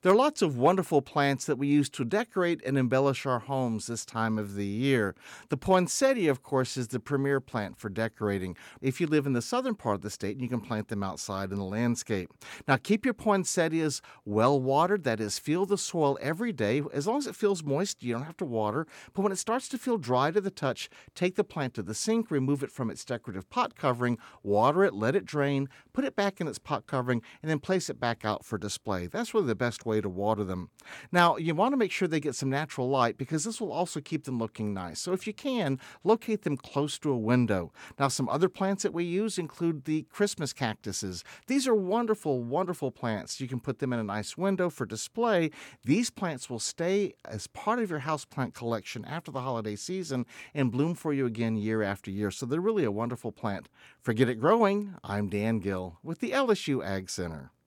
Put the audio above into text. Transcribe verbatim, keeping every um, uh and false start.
There are lots of wonderful plants that we use to decorate and embellish our homes this time of the year. The poinsettia, of course, is the premier plant for decorating. If you live in the southern part of the state, you can plant them outside in the landscape. Now, keep your poinsettias well watered. That is, feel the soil every day. As long as it feels moist, you don't have to water. But when it starts to feel dry to the touch, take the plant to the sink, remove it from its decorative pot covering, water it, let it drain, put it back in its pot covering, and then place it back out for display. That's really the best way to water them. Now, you want to make sure they get some natural light because this will also keep them looking nice. So if you can, locate them close to a window. Now, some other plants that we use include the Christmas cactuses. These are wonderful, wonderful plants. You can put them in a nice window for display. These plants will stay as part of your houseplant collection after the holiday season and bloom for you again year after year. So they're really a wonderful plant. For Get It Growing, I'm Dan Gill with the L S U Ag Center.